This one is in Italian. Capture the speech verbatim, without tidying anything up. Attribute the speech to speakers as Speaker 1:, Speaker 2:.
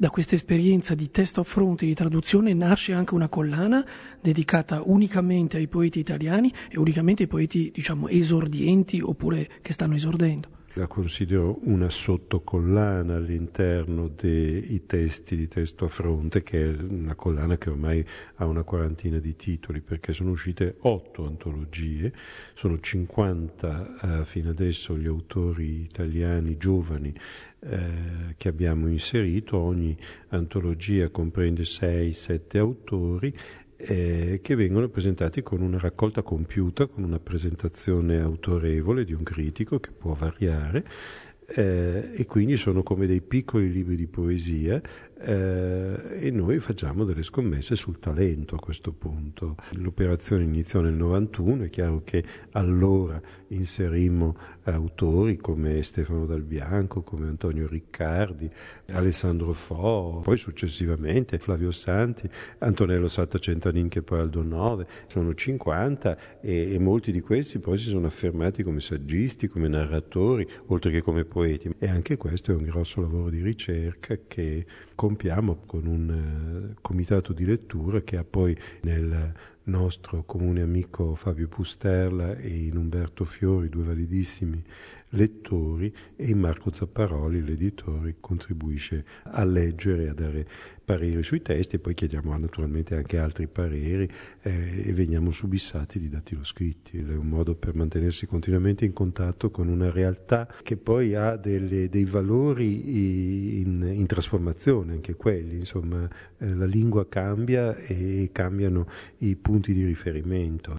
Speaker 1: Da questa esperienza di testo a fronte di traduzione nasce anche una collana dedicata unicamente ai poeti italiani e unicamente ai poeti, diciamo, esordienti oppure che stanno esordendo.
Speaker 2: La considero una sottocollana all'interno dei testi di testo a fronte, che è una collana che ormai ha una quarantina di titoli, perché sono uscite otto antologie, sono cinquanta eh, fino adesso gli autori italiani giovani eh, che abbiamo inserito. Ogni antologia comprende sei sette autori Eh, che vengono presentati con una raccolta compiuta, con una presentazione autorevole di un critico che può variare, eh, e quindi sono come dei piccoli libri di poesia, eh, e noi facciamo delle scommesse sul talento a questo punto. L'operazione iniziò nel novantuno, è chiaro che allora inserimmo autori come Stefano Dal Bianco, come Antonio Riccardi, Alessandro Fo, poi successivamente Flavio Santi, Antonello Saltacentanin che poi è al nove, sono cinquanta e, e molti di questi poi si sono affermati come saggisti, come narratori, oltre che come poeti. E anche questo è un grosso lavoro di ricerca che compiamo con un uh, comitato di lettura che ha poi nel nostro comune amico Fabio Pusterla e in Umberto Fiori, due validissimi lettori, e in Marco Zapparoli, l'editore, contribuisce a leggere e a dare pareri sui testi, e poi chiediamo naturalmente anche altri pareri eh, e veniamo subissati di dattiloscritti. È un modo per mantenersi continuamente in contatto con una realtà che poi ha delle, dei valori in, in trasformazione, anche quelli, insomma, eh, la lingua cambia e cambiano i punti di riferimento.